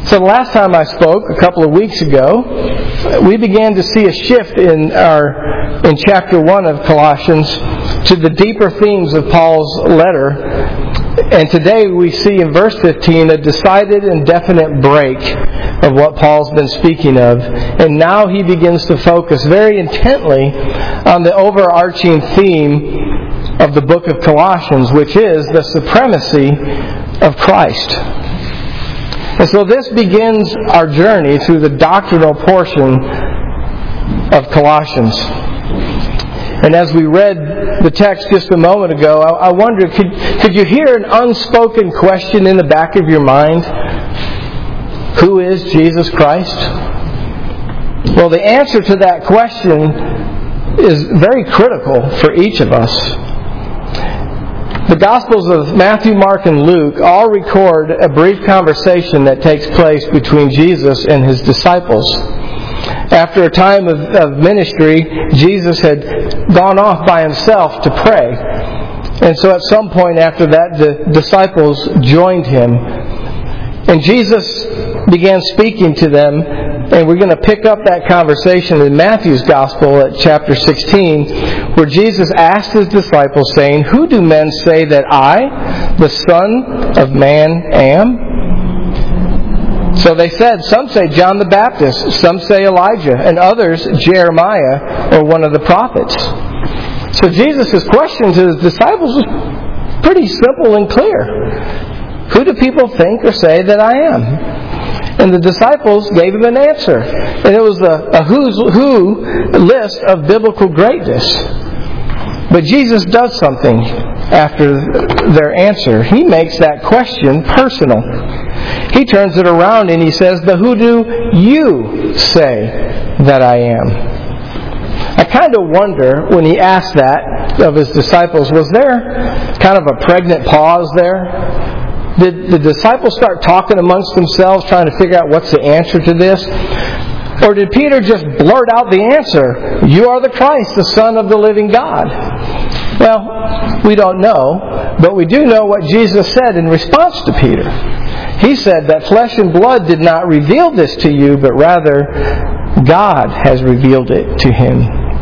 So the last time I spoke, a couple of weeks ago, we began to see a shift in chapter 1 of Colossians to the deeper themes of Paul's letter. And today we see in verse 15 a decided and definite break of what Paul's been speaking of. And now he begins to focus very intently on the overarching theme of the book of Colossians, which is the supremacy of Christ. And so this begins our journey through the doctrinal portion of Colossians. And as we read the text just a moment ago, I wondered, could you hear an unspoken question in the back of your mind? Who is Jesus Christ? Well, the answer to that question is very critical for each of us. The Gospels of Matthew, Mark, and Luke all record a brief conversation that takes place between Jesus and His disciples. After a time of ministry, Jesus had gone off by Himself to pray. And so at some point after that, the disciples joined Him. And Jesus began speaking to them, and we're going to pick up that conversation in Matthew's Gospel at chapter 16, where Jesus asked His disciples, saying, "Who do men say that I, the Son of Man, am?" So they said, some say John the Baptist, some say Elijah, and others Jeremiah or one of the prophets. So Jesus' question to His disciples was pretty simple and clear. Who do people think or say that I am? And the disciples gave Him an answer. And it was a who's who list of biblical greatness. But Jesus does something after their answer. He makes that question personal. He turns it around and He says, "But who do you say that I am?" I kind of wonder, when He asked that of His disciples, was there kind of a pregnant pause there? Did the disciples start talking amongst themselves, trying to figure out what's the answer to this? Or did Peter just blurt out the answer, "You are the Christ, the Son of the living God"? Well, we don't know, but we do know what Jesus said in response to Peter. He said that flesh and blood did not reveal this to you, but rather God has revealed it to him.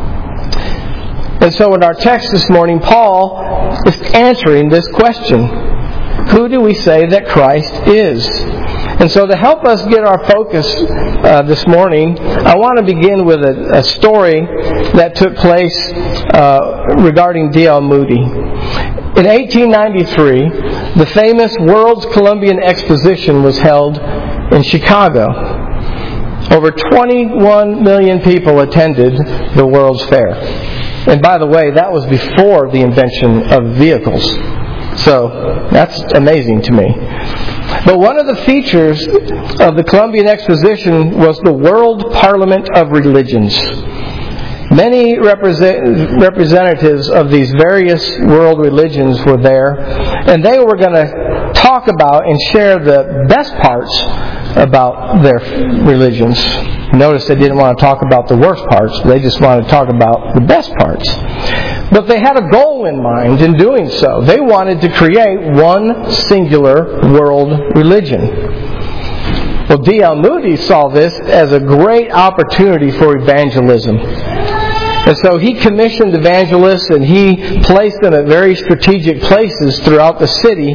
And so in our text this morning, Paul is answering this question. Who do we say that Christ is? And so to help us get our focus this morning, I want to begin with a story that took place regarding D.L. Moody. In 1893, the famous World's Columbian Exposition was held in Chicago. Over 21 million people attended the World's Fair. And by the way, that was before the invention of vehicles. So that's amazing to me. But one of the features of the Columbian Exposition was the World Parliament of Religions. Many representatives of these various world religions were there, and they were going to talk about and share the best parts about their religions. Notice they didn't want to talk about the worst parts. They just wanted to talk about the best parts. But they had a goal in mind in doing so. They wanted to create one singular world religion. Well, D.L. Moody saw this as a great opportunity for evangelism. And so he commissioned evangelists, and he placed them at very strategic places throughout the city,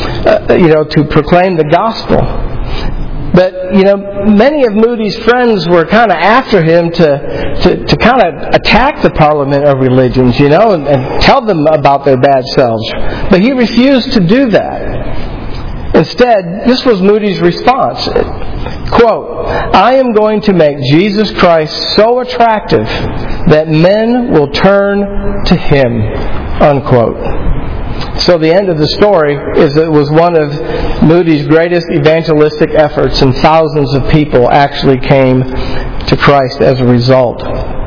to proclaim the gospel. But, many of Moody's friends were kind of after him to kind of attack the Parliament of Religions, and tell them about their bad selves. But he refused to do that. Instead, this was Moody's response. Quote, "I am going to make Jesus Christ so attractive that men will turn to Him." Unquote. So the end of the story is it was one of Moody's greatest evangelistic efforts, and thousands of people actually came to Christ as a result.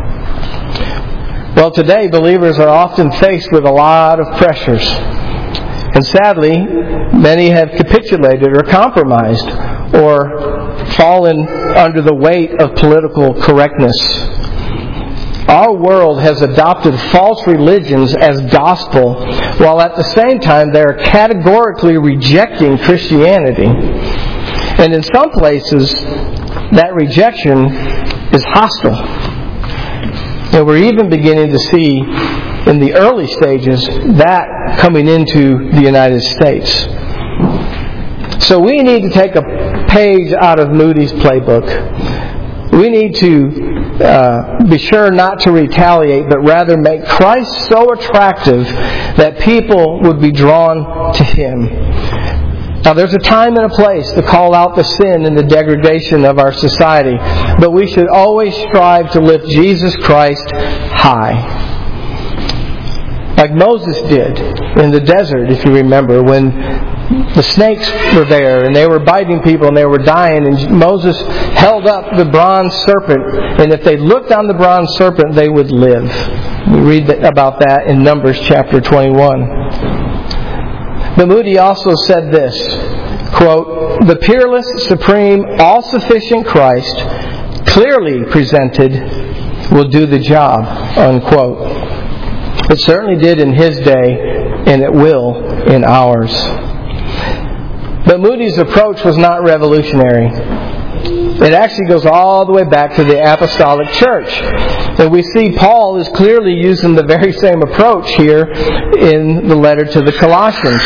Well, today believers are often faced with a lot of pressures. And sadly, many have capitulated or compromised or fallen under the weight of political correctness. Our world has adopted false religions as gospel, while at the same time they are categorically rejecting Christianity. And in some places, that rejection is hostile. And we're even beginning to see in the early stages that coming into the United States. So we need to take a page out of Moody's playbook. We need to be sure not to retaliate, but rather make Christ so attractive that people would be drawn to Him. Now, there's a time and a place to call out the sin and the degradation of our society, but we should always strive to lift Jesus Christ high. Like Moses did in the desert, if you remember, when the snakes were there and they were biting people and they were dying, and Moses held up the bronze serpent, and if they looked on the bronze serpent, they would live. We read about that in Numbers chapter 21. But Moody also said this, quote, "The peerless, supreme, all-sufficient Christ, clearly presented, will do the job," unquote. It certainly did in his day, and it will in ours. But Moody's approach was not revolutionary. It actually goes all the way back to the Apostolic Church. And we see Paul is clearly using the very same approach here in the letter to the Colossians.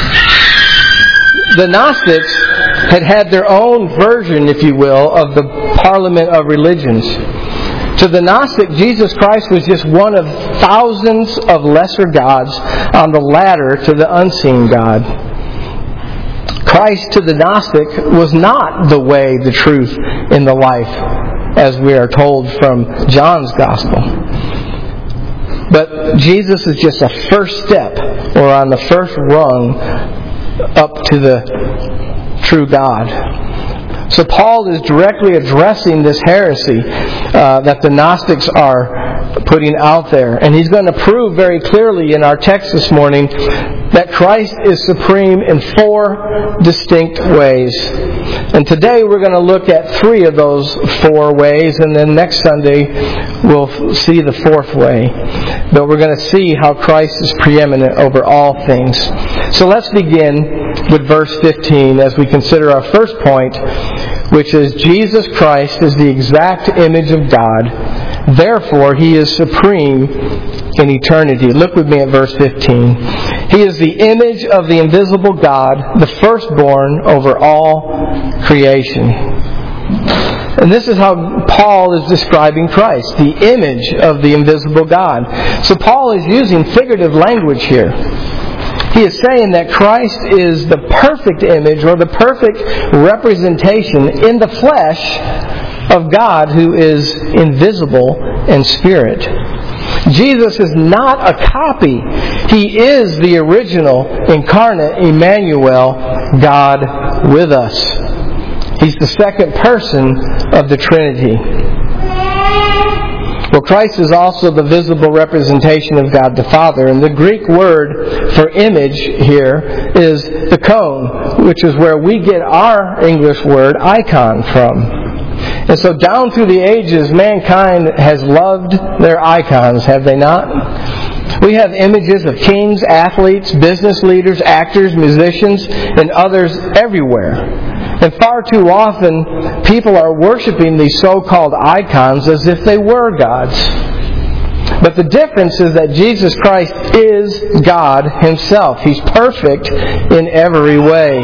The Gnostics had their own version, if you will, of the parliament of religions. To the Gnostic, Jesus Christ was just one of thousands of lesser gods on the ladder to the unseen God. Christ to the Gnostic was not the way, the truth, and the life, as we are told from John's Gospel. But Jesus is just a first step, or on the first rung, up to the true God. So Paul is directly addressing this heresy that the Gnostics are putting out there. And he's going to prove very clearly in our text this morning that Christ is supreme in 4 distinct ways. And today we're going to look at 3 of those 4 ways, and then next Sunday we'll see the 4th way. But we're going to see how Christ is preeminent over all things. So let's begin with verse 15 as we consider our first point, which is Jesus Christ is the exact image of God. Therefore, He is supreme in eternity. Look with me at verse 15. He is the image of the invisible God, the firstborn over all creation. And this is how Paul is describing Christ, the image of the invisible God. So Paul is using figurative language here. He is saying that Christ is the perfect image or the perfect representation in the flesh of God who is invisible in spirit. Jesus is not a copy. He is the original, incarnate Emmanuel, God with us. He's the second person of the Trinity. Well, Christ is also the visible representation of God the Father. And the Greek word for image here is ikon, which is where we get our English word icon from. And so down through the ages, mankind has loved their icons, have they not? We have images of kings, athletes, business leaders, actors, musicians, and others everywhere. And far too often, people are worshiping these so-called icons as if they were gods. But the difference is that Jesus Christ is God Himself. He's perfect in every way.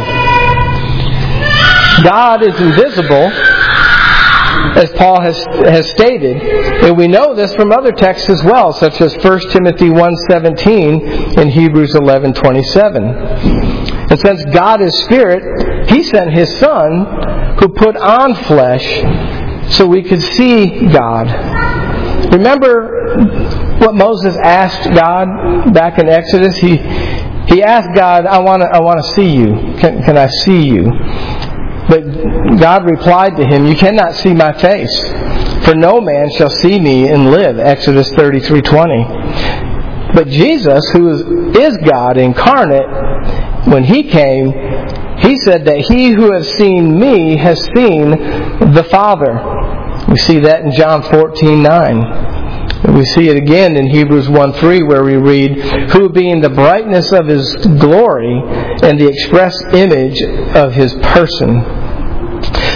God is invisible, as Paul has stated. And we know this from other texts as well, such as 1 Timothy 1:17 and Hebrews 11:27. And since God is Spirit, He sent His Son, who put on flesh, so we could see God. Remember what Moses asked God back in Exodus? He asked God, I want to see you. Can I see you? But God replied to him, you cannot see my face, for no man shall see me and live. Exodus 33:20. But Jesus, who is God incarnate, when He came, He said that he who has seen me has seen the Father. We see that in John 14:9. And we see it again in Hebrews 1:3 where we read, who being the brightness of His glory and the express image of His person.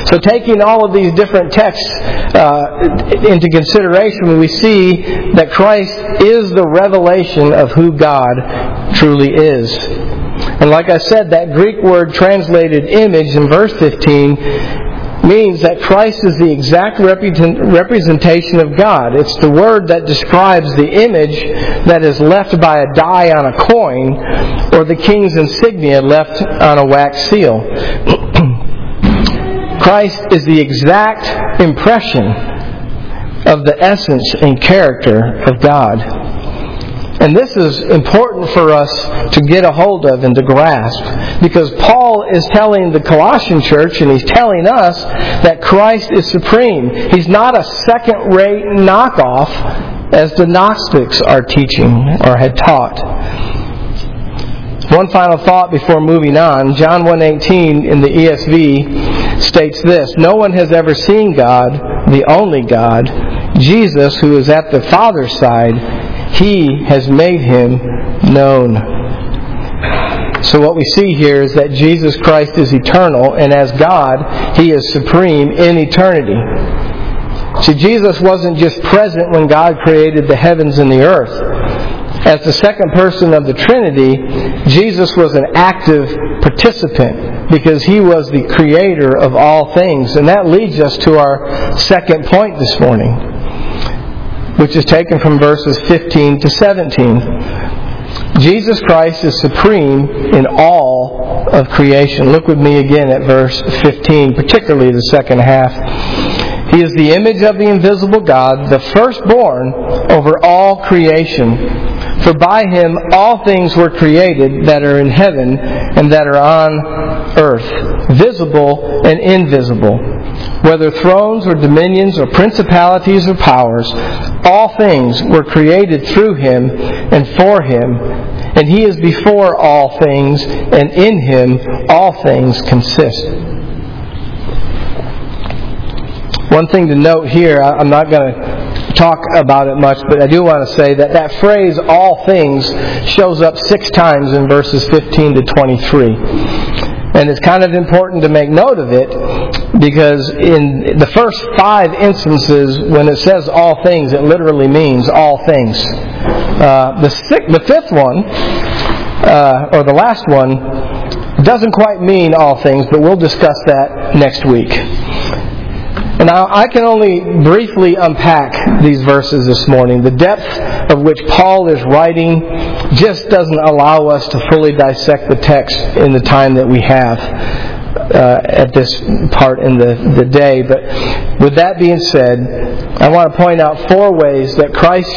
So taking all of these different texts into consideration, we see that Christ is the revelation of who God truly is. And like I said, that Greek word translated image in verse 15 means that Christ is the exact representation of God. It's the word that describes the image that is left by a die on a coin or the king's insignia left on a wax seal. Christ is the exact impression of the essence and character of God. And this is important for us to get a hold of and to grasp, because Paul is telling the Colossian church, and he's telling us, that Christ is supreme. He's not a second-rate knockoff, as the Gnostics are teaching or had taught. One final thought before moving on. John 1:18 in the ESV states this: "No one has ever seen God, the only God, Jesus, who is at the Father's side. He has made Him known." So what we see here is that Jesus Christ is eternal, and as God, He is supreme in eternity. See, Jesus wasn't just present when God created the heavens and the earth. As the second person of the Trinity, Jesus was an active participant because He was the creator of all things. And that leads us to our second point this morning, which is taken from verses 15 to 17. Jesus Christ is supreme in all of creation. Look with me again at verse 15, particularly the second half. "He is the image of the invisible God, the firstborn over all creation. For by Him all things were created that are in heaven and that are on earth, visible and invisible. Whether thrones or dominions or principalities or powers, all things were created through Him and for Him. And He is before all things, and in Him all things consist." One thing to note here, I'm not going to talk about it much, but I do want to say that that phrase, "all things," shows up 6 times in verses 15 to 23. And it's kind of important to make note of it, because in the first 5 instances, when it says all things, it literally means all things. The fifth one, or the last one, doesn't quite mean all things, but we'll discuss that next week. Now, I can only briefly unpack these verses this morning. The depth of which Paul is writing just doesn't allow us to fully dissect the text in the time that we have at this part in the day. But with that being said, I want to point out 4 ways that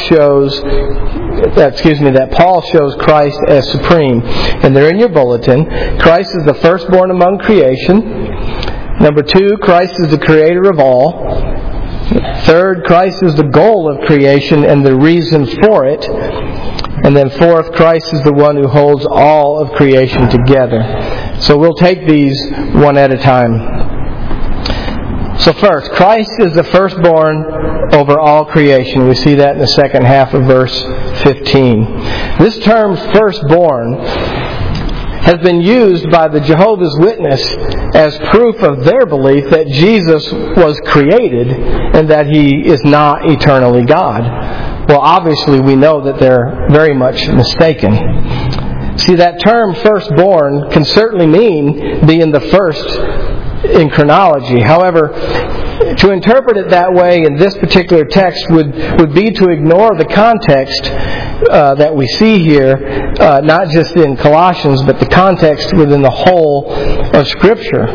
that Paul shows Christ as supreme. And they're in your bulletin. Christ is the firstborn among creation. Number 2, Christ is the creator of all. 3rd, Christ is the goal of creation and the reason for it. And then 4th, Christ is the one who holds all of creation together. So we'll take these one at a time. So first, Christ is the firstborn over all creation. We see that in the second half of verse 15. This term, firstborn, has been used by the Jehovah's Witness as proof of their belief that Jesus was created and that He is not eternally God. Well, obviously we know that they're very much mistaken. See, that term firstborn can certainly mean being the first in chronology. However, to interpret it that way in this particular text would be to ignore the context that we see here, not just in Colossians, but the context within the whole of Scripture.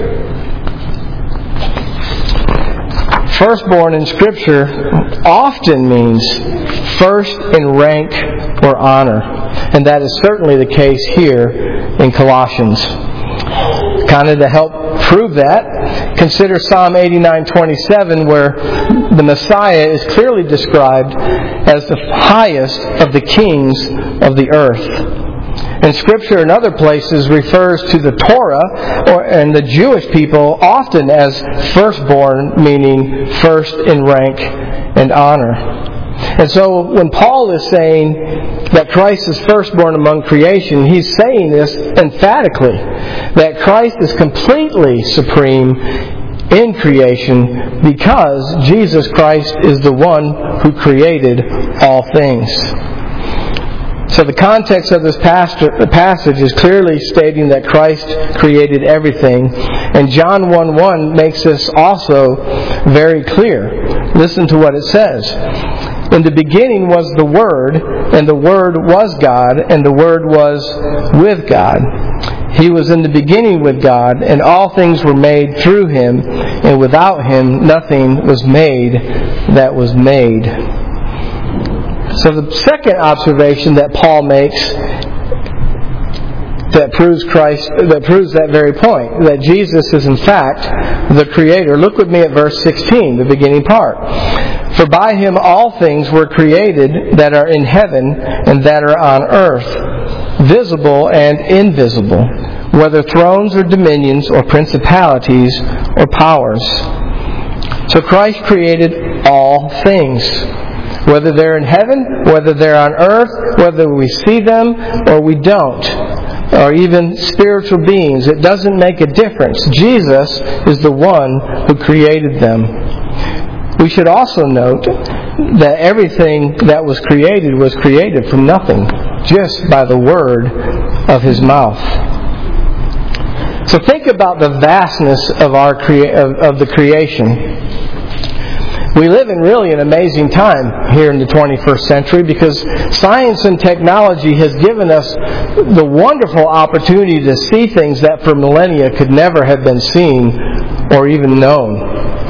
Firstborn in Scripture often means first in rank or honor. And that is certainly the case here in Colossians. Kind of to help prove that, consider Psalm 89:27, where the Messiah is clearly described as the highest of the kings of the earth. And Scripture in other places refers to the Torah and the Jewish people often as firstborn, meaning first in rank and honor. And so when Paul is saying that Christ is firstborn among creation, he's saying this emphatically, that Christ is completely supreme in creation because Jesus Christ is the one who created all things. So the context of this passage is clearly stating that Christ created everything. And John 1:1 makes this also very clear. Listen to what it says. In the beginning was the Word, and the Word was God, and the Word was with God. He was in the beginning with God, and all things were made through Him, and without Him nothing was made that was made. So the second observation that Paul makes that proves that very point, that Jesus is in fact the Creator. Look with me at verse 16, the beginning part. For by Him all things were created that are in heaven and that are on earth, visible and invisible, whether thrones or dominions or principalities or powers. So Christ created all things. Whether they're in heaven, whether they're on earth, whether we see them or we don't, or even spiritual beings, it doesn't make a difference. Jesus is the one who created them. We should also note that everything that was created from nothing, just by the word of His mouth. So think about the vastness of of the creation. We live in really an amazing time here in the 21st century because science and technology has given us the wonderful opportunity to see things that for millennia could never have been seen or even known.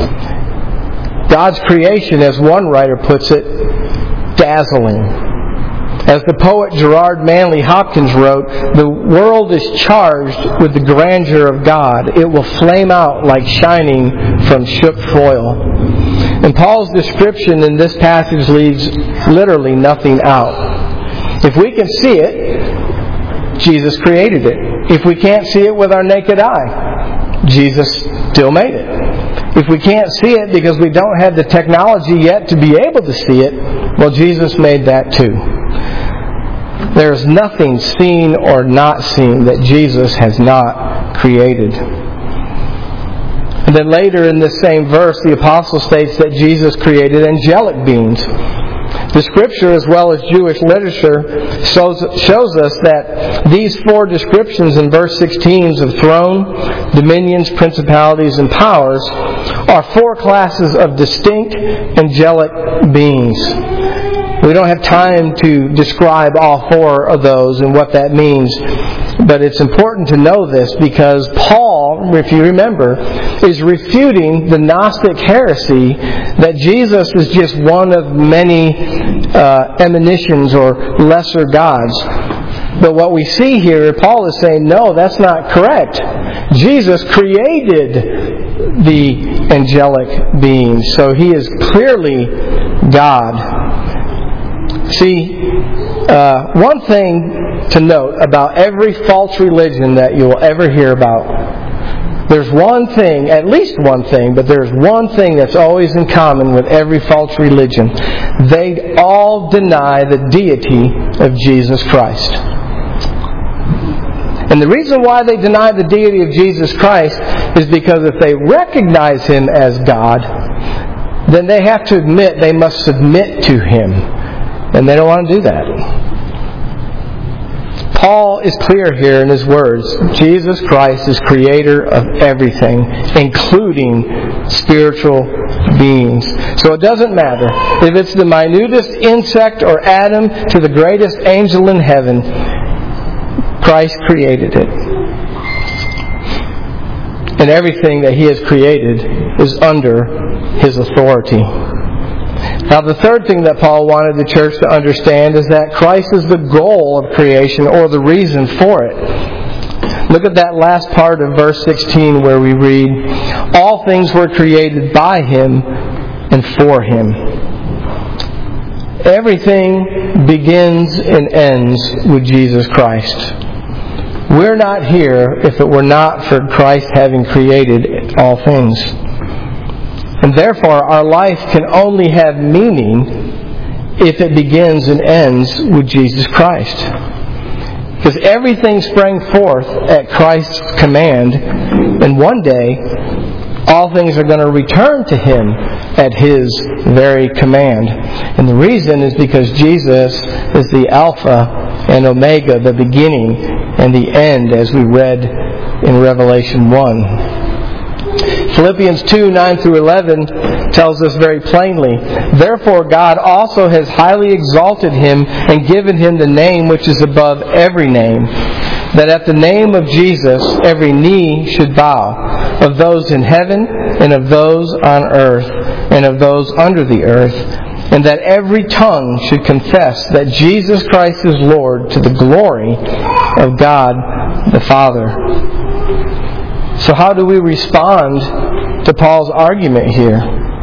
God's creation, as one writer puts it, dazzling. As the poet Gerard Manley Hopkins wrote, the world is charged with the grandeur of God. It will flame out like shining from shook foil. And Paul's description in this passage leaves literally nothing out. If we can see it, Jesus created it. If we can't see it with our naked eye, Jesus still made it. If we can't see it because we don't have the technology yet to be able to see it, well, Jesus made that too. There is nothing seen or not seen that Jesus has not created. And then later in this same verse, the apostle states that Jesus created angelic beings. The Scripture, as well as Jewish literature, shows us that these four descriptions in verse 16 of throne, dominions, principalities, and powers are four classes of distinct angelic beings. We don't have time to describe all four of those and what that means. But it's important to know this because Paul, if you remember, is refuting the Gnostic heresy that Jesus is just one of many emanations or lesser gods. But what we see here, Paul is saying, no, that's not correct. Jesus created the angelic beings, so He is clearly God. See, one thing to note about every false religion that you will ever hear about, there's one thing, at least one thing, but there's one thing that's always in common with every false religion. They all deny the deity of Jesus Christ. And the reason why they deny the deity of Jesus Christ is because if they recognize Him as God, then they have to admit they must submit to Him. And they don't want to do that. Paul is clear here in his words. Jesus Christ is creator of everything, including spiritual beings. So it doesn't matter if it's the minutest insect or atom to the greatest angel in heaven. Christ created it. And everything that He has created is under His authority. Now, the third thing that Paul wanted the church to understand is that Christ is the goal of creation or the reason for it. Look at that last part of verse 16 where we read, all things were created by Him and for Him. Everything begins and ends with Jesus Christ. We're not here if it were not for Christ having created all things. And therefore, our life can only have meaning if it begins and ends with Jesus Christ. Because everything sprang forth at Christ's command, and one day All things are going to return to Him at His very command. And the reason is because Jesus is the Alpha and Omega, the beginning and the end, as we read in Revelation 1. Philippians 2, 9 through 11 tells us very plainly, "Therefore God also has highly exalted Him and given Him the name which is above every name, that at the name of Jesus every knee should bow, of those in heaven and of those on earth and of those under the earth, and that every tongue should confess that Jesus Christ is Lord, to the glory of God the Father." So how do we respond to Paul's argument here?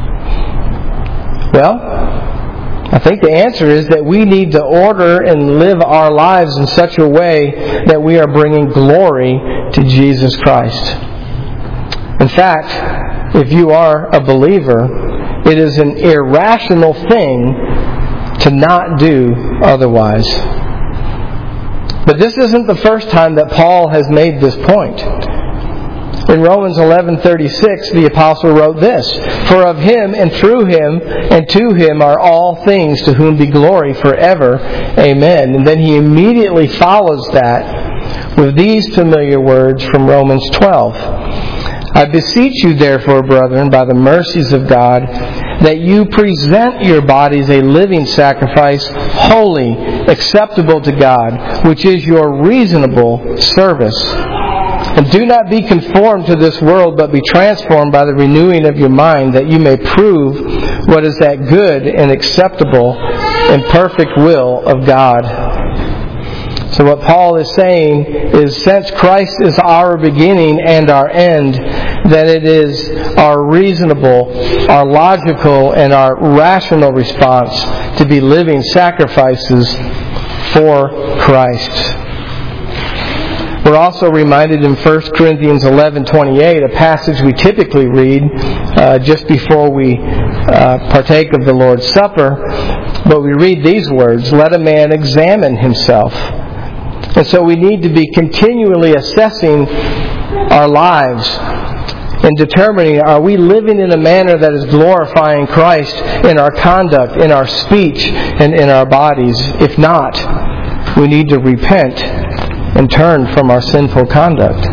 Well, I think the answer is that we need to order and live our lives in such a way that we are bringing glory to Jesus Christ. In fact, if you are a believer, it is an irrational thing to not do otherwise. But this isn't the first time that Paul has made this point. In Romans 11:36, the apostle wrote this, "For of Him and through Him and to Him are all things, to whom be glory forever. Amen." And then he immediately follows that with these familiar words from Romans 12. "I beseech you therefore, brethren, by the mercies of God, that you present your bodies a living sacrifice, holy, acceptable to God, which is your reasonable service. And do not be conformed to this world, but be transformed by the renewing of your mind, that you may prove what is that good and acceptable and perfect will of God." So what Paul is saying is, since Christ is our beginning and our end, then it is our reasonable, our logical, and our rational response to be living sacrifices for Christ. We're also reminded in 1 Corinthians 11:28, a passage we typically read just before we partake of the Lord's Supper, but we read these words, "Let a man examine himself." And so we need to be continually assessing our lives and determining, are we living in a manner that is glorifying Christ in our conduct, in our speech, and in our bodies? If not, we need to repent and turn from our sinful conduct.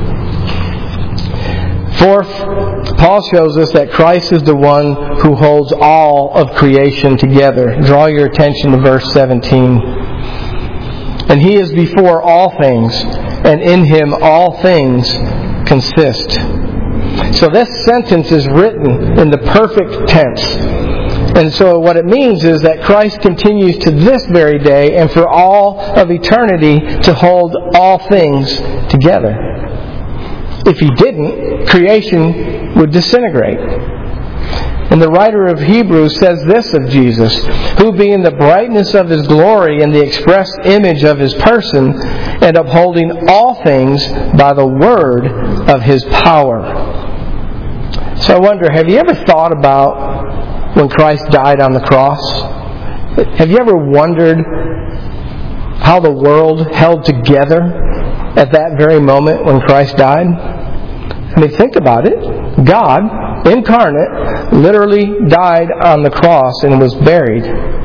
Fourth, Paul shows us that Christ is the one who holds all of creation together. Draw your attention to verse 17. "And He is before all things, and in Him all things consist." So this sentence is written in the perfect tense. And so what it means is that Christ continues to this very day and for all of eternity to hold all things together. If He didn't, creation would disintegrate. And the writer of Hebrews says this of Jesus, "Who being the brightness of His glory and the express image of His person, and upholding all things by the word of His power." So I wonder, have you ever thought about when Christ died on the cross? Have you ever wondered how the world held together at that very moment when Christ died? I mean, think about it. God, incarnate, literally died on the cross and was buried.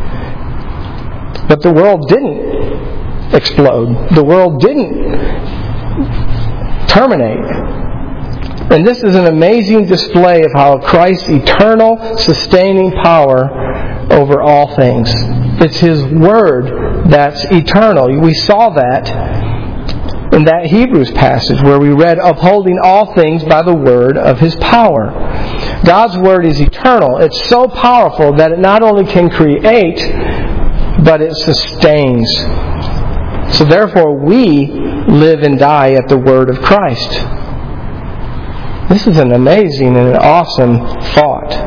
But the world didn't explode. The world didn't terminate. And this is an amazing display of how Christ's eternal, sustaining power over all things. It's His Word that's eternal. We saw that in that Hebrews passage where we read, "Upholding all things by the word of His power." God's Word is eternal. It's so powerful that it not only can create, but it sustains. So therefore, we live and die at the Word of Christ. This is an amazing and an awesome thought.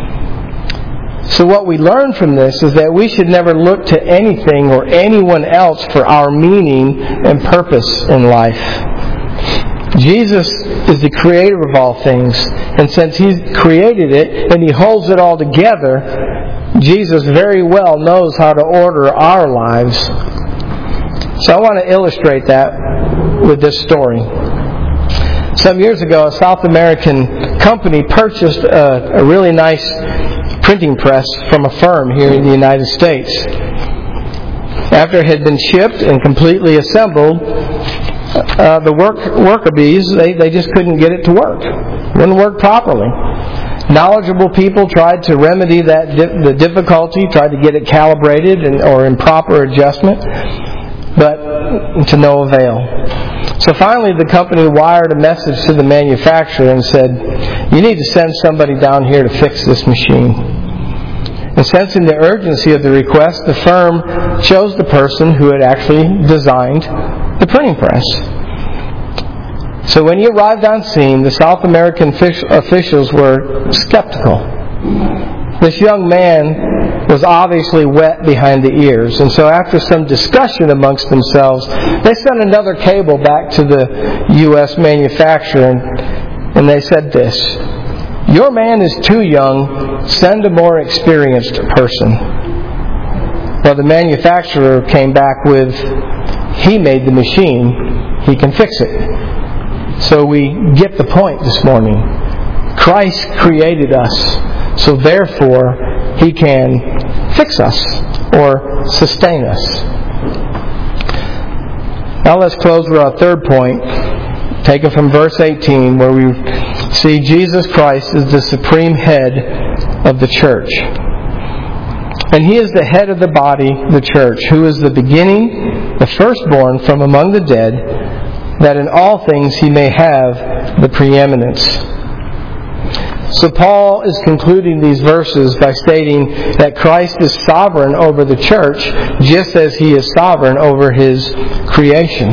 So what we learn from this is that we should never look to anything or anyone else for our meaning and purpose in life. Jesus is the creator of all things, and since He created it and He holds it all together, Jesus very well knows how to order our lives. So I want to illustrate that with this story. Some years ago, a South American company purchased a really nice printing press from a firm here in the United States. After it had been shipped and completely assembled, the worker bees, they just couldn't get it to work. It wouldn't work properly. Knowledgeable people tried to remedy the difficulty, tried to get it calibrated or in proper adjustment, but to no avail. So finally the company wired a message to the manufacturer and said, "You need to send somebody down here to fix this machine." And sensing the urgency of the request, the firm chose the person who had actually designed the printing press. So when he arrived on scene, the South American officials were skeptical. This young man was obviously wet behind the ears, and so after some discussion amongst themselves, they sent another cable back to the U.S. manufacturer, and they said this: "Your man is too young, send a more experienced person." Well, the manufacturer came back with, "He made the machine, he can fix it." So we get the point this morning. Christ created us, so therefore He can fix us or sustain us. Now let's close with our third point, taken from verse 18, where we see Jesus Christ is the supreme head of the church. And He is the head of the body, the church, who is the beginning, the firstborn from among the dead, that in all things He may have the preeminence. So Paul is concluding these verses by stating that Christ is sovereign over the church, just as He is sovereign over His creation.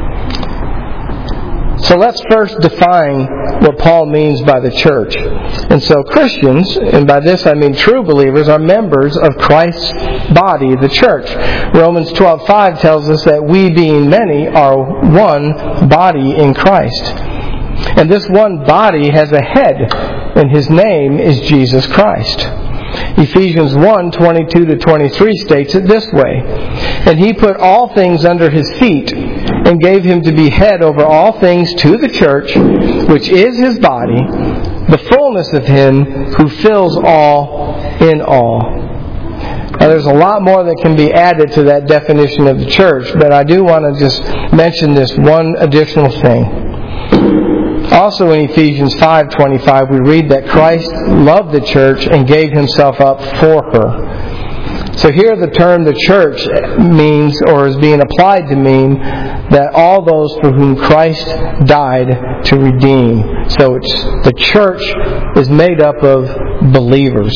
So let's first define what Paul means by the church. And so Christians, and by this I mean true believers, are members of Christ's body, the church. Romans 12:5 tells us that we, being many, are one body in Christ. And this one body has a head, and His name is Jesus Christ. Ephesians 1:22-23 states it this way: "And He put all things under His feet, and gave Him to be head over all things to the church, which is His body, the fullness of Him who fills all in all." Now there's a lot more that can be added to that definition of the church, but I do want to just mention this one additional thing. Also in Ephesians 5:25 we read that Christ loved the church and gave Himself up for her. So here the term the church means, or is being applied to mean, that all those for whom Christ died to redeem. So the church is made up of believers.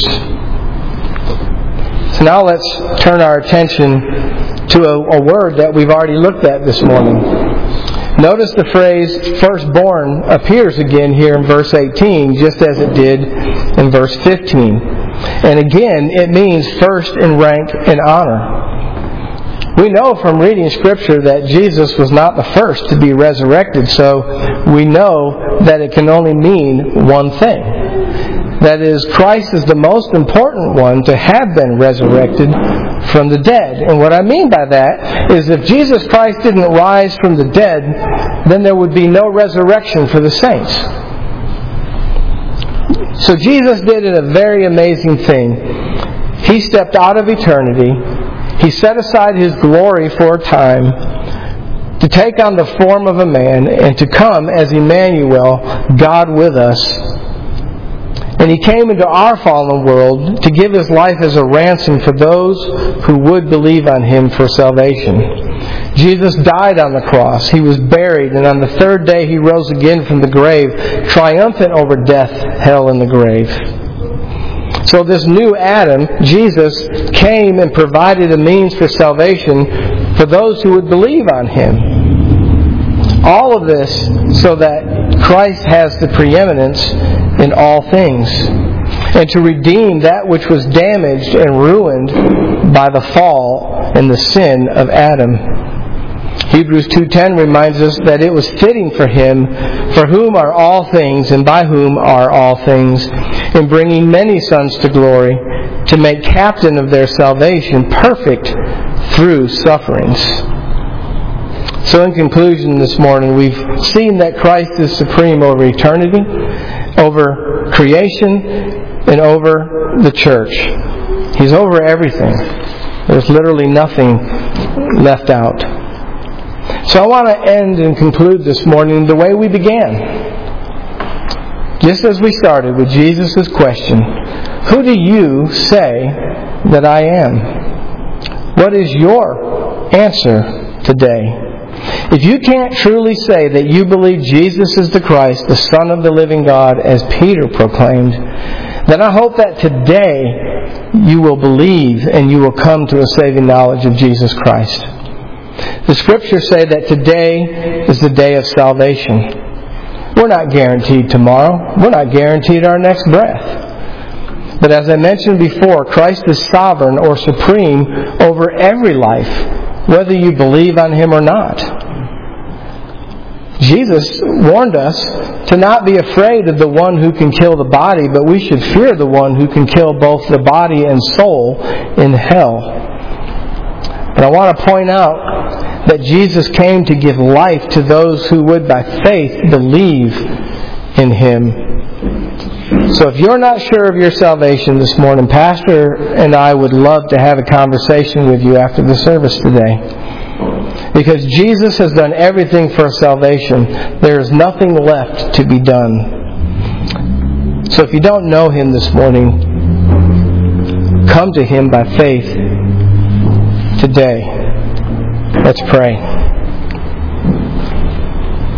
So now let's turn our attention to a word that we've already looked at this morning. Notice the phrase firstborn appears again here in verse 18, just as it did in verse 15. And again, it means first in rank and honor. We know from reading Scripture that Jesus was not the first to be resurrected, so we know that it can only mean one thing. That is, Christ is the most important one to have been resurrected from the dead. And what I mean by that is if Jesus Christ didn't rise from the dead, then there would be no resurrection for the saints. So Jesus did a very amazing thing. He stepped out of eternity. He set aside His glory for a time to take on the form of a man and to come as Emmanuel, God with us. And He came into our fallen world to give His life as a ransom for those who would believe on Him for salvation. Jesus died on the cross. He was buried, and on the third day He rose again from the grave, triumphant over death, hell, and the grave. So this new Adam, Jesus, came and provided a means for salvation for those who would believe on Him. All of this so that Christ has the preeminence in all things, and to redeem that which was damaged and ruined by the fall and the sin of Adam. Hebrews 2:10 reminds us that it was fitting for Him, for whom are all things and by whom are all things, in bringing many sons to glory, to make captain of their salvation perfect through sufferings. So in conclusion this morning, we've seen that Christ is supreme over eternity, over creation and over the church. He's over everything. There's literally nothing left out. So I want to end and conclude this morning the way we began. Just as we started with Jesus' question, who do you say that I am? What is your answer today? If you can't truly say that you believe Jesus is the Christ, the Son of the living God, as Peter proclaimed, then I hope that today you will believe and you will come to a saving knowledge of Jesus Christ. The Scriptures say that today is the day of salvation. We're not guaranteed tomorrow. We're not guaranteed our next breath. But as I mentioned before, Christ is sovereign or supreme over every life, whether you believe on Him or not. Jesus warned us to not be afraid of the one who can kill the body, but we should fear the one who can kill both the body and soul in hell. And I want to point out that Jesus came to give life to those who would by faith believe in Him. So if you're not sure of your salvation this morning, Pastor and I would love to have a conversation with you after the service today. Because Jesus has done everything for salvation. There is nothing left to be done. So if you don't know Him this morning, come to Him by faith today. Let's pray.